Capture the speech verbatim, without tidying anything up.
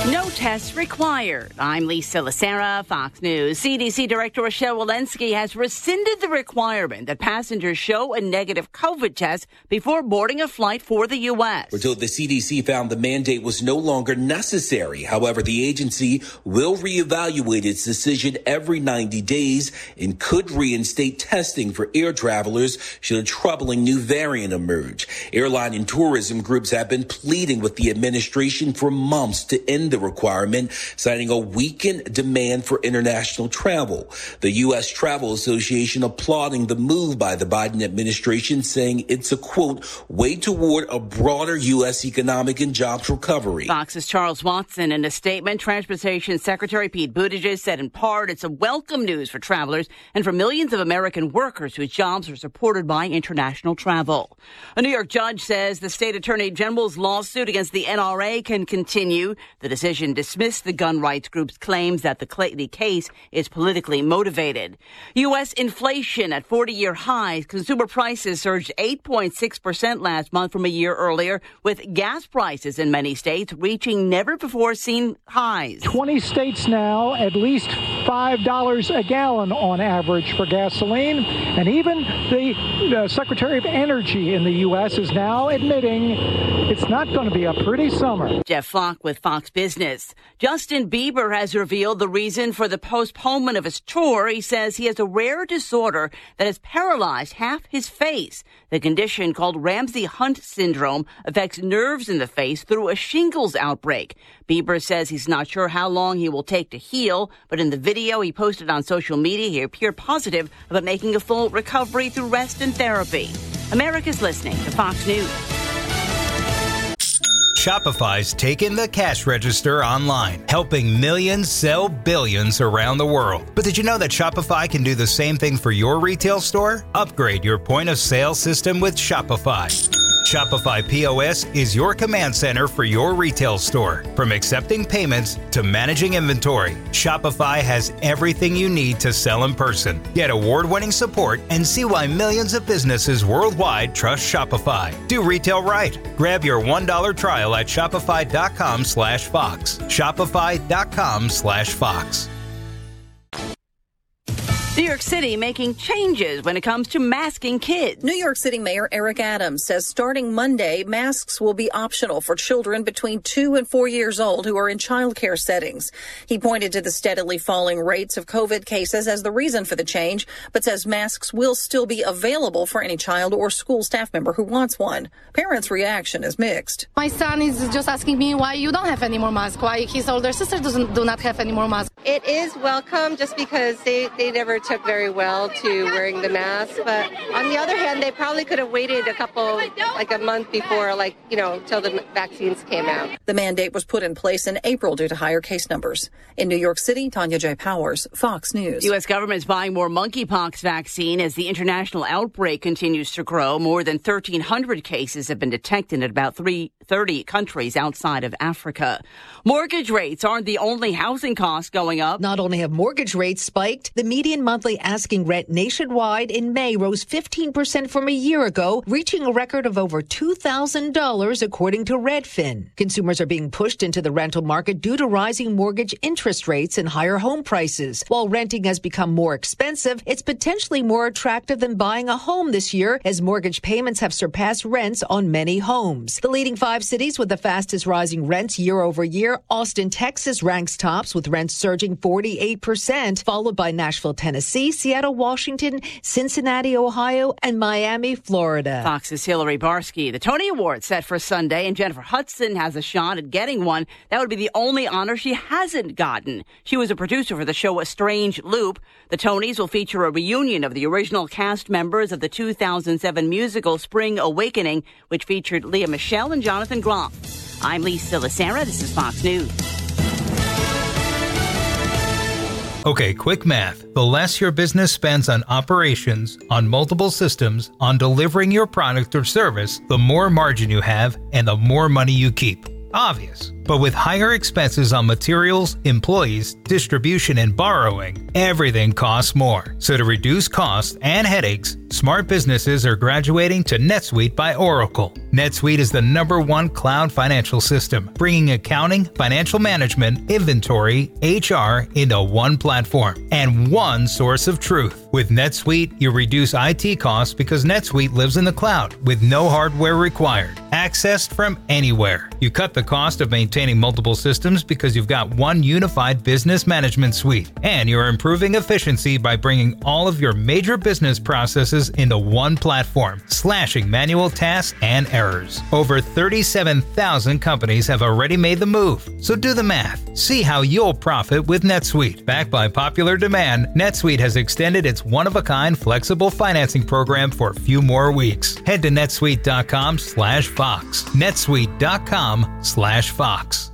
No tests required. I'm Lisa Lacera, Fox News. C D C Director Rochelle Walensky has rescinded the requirement that passengers show a negative COVID test before boarding a flight for the U S. We're told the C D C found the mandate was no longer necessary. However, the agency will reevaluate its decision every ninety days and could reinstate testing for air travelers should a troubling new variant emerge. Airline and tourism groups have been pleading with the administration for months to end the requirement, citing a weakened demand for international travel. The U S Travel Association applauding the move by the Biden administration, saying it's a, quote, way toward a broader U S economic and jobs recovery. Fox's Charles Watson, in a statement, Transportation Secretary Pete Buttigieg said in part it's a welcome news for travelers and for millions of American workers whose jobs are supported by international travel. A New York judge says the state attorney general's lawsuit against the N R A can continue. The decision dismissed the gun rights group's claims that the Clayton case is politically motivated. U S inflation at forty-year highs. Consumer prices surged eight point six percent last month from a year earlier, with gas prices in many states reaching never-before-seen highs. twenty states now, at least five dollars a gallon on average for gasoline. And even the uh, Secretary of Energy in the U S is now admitting it's not going to be a pretty summer. Jeff Flock with Fox Business. Justin Bieber has revealed the reason for the postponement of his tour. He says he has a rare disorder that has paralyzed half his face. The condition, called Ramsay-Hunt syndrome, affects nerves in the face through a shingles outbreak. Bieber says he's not sure how long he will take to heal, but in the video he posted on social media, he appeared positive about making a full recovery through rest and therapy. America's listening to Fox News. Shopify's taken the cash register online, helping millions sell billions around the world. But did you know that Shopify can do the same thing for your retail store? Upgrade your point of sale system with Shopify. Shopify P O S is your command center for your retail store. From accepting payments to managing inventory, Shopify has everything you need to sell in person. Get award-winning support and see why millions of businesses worldwide trust Shopify. Do retail right. Grab your one dollar trial at shopify.com slash Fox. Shopify.com slash Fox. New York City making changes when it comes to masking kids. New York City Mayor Eric Adams says starting Monday, masks will be optional for children between two and four years old who are in child care settings. He pointed to the steadily falling rates of COVID cases as the reason for the change, but says masks will still be available for any child or school staff member who wants one. Parents' reaction is mixed. My son is just asking me why you don't have any more masks, why his older sister doesn't do not have any more masks. It is welcome just because they, they never took very well to wearing the mask, but on the other hand, they probably could have waited a couple, like a month before, like, you know, till the vaccines came out. The mandate was put in place in April due to higher case numbers. In New York City, Tanya J. Powers, Fox News. U S government is buying more monkeypox vaccine as the international outbreak continues to grow. More than thirteen hundred cases have been detected in about three hundred thirty countries outside of Africa. Mortgage rates aren't the only housing costs going up. Not only have mortgage rates spiked, the median monthly asking rent nationwide in May rose fifteen percent from a year ago, reaching a record of over two thousand dollars, according to Redfin. Consumers are being pushed into the rental market due to rising mortgage interest rates and higher home prices. While renting has become more expensive, it's potentially more attractive than buying a home this year, as mortgage payments have surpassed rents on many homes. The leading five cities with the fastest rising rents year over year, Austin, Texas ranks tops with rents surging forty-eight percent, followed by Nashville, Tennessee, Seattle, Washington, Cincinnati, Ohio, and Miami, Florida. Fox's Hillary Barsky. The Tony Awards set for Sunday, and Jennifer Hudson has a shot at getting one. That would be the only honor she hasn't gotten. She was a producer for the show A Strange Loop. The Tonys will feature a reunion of the original cast members of the two thousand seven musical Spring Awakening, which featured Lea Michele and Jonathan Groff. I'm Lisa Lacera. This is Fox News. Okay, quick math. The less your business spends on operations, on multiple systems, on delivering your product or service, the more margin you have and the more money you keep. Obvious. But with higher expenses on materials, employees, distribution, and borrowing, everything costs more. So to reduce costs and headaches, smart businesses are graduating to NetSuite by Oracle. NetSuite is the number one cloud financial system, bringing accounting, financial management, inventory, H R into one platform and one source of truth. With NetSuite, you reduce I T costs because NetSuite lives in the cloud with no hardware required, accessed from anywhere. You cut the cost of maintaining multiple systems because you've got one unified business management suite, and you're improving efficiency by bringing all of your major business processes into one platform, slashing manual tasks and errors. Over thirty-seven thousand companies have already made the move, so do the math. See how you'll profit with NetSuite. Backed by popular demand, NetSuite has extended its one-of-a-kind flexible financing program for a few more weeks. Head to netsuite dot com slash Fox. netsuite dot com slash Fox.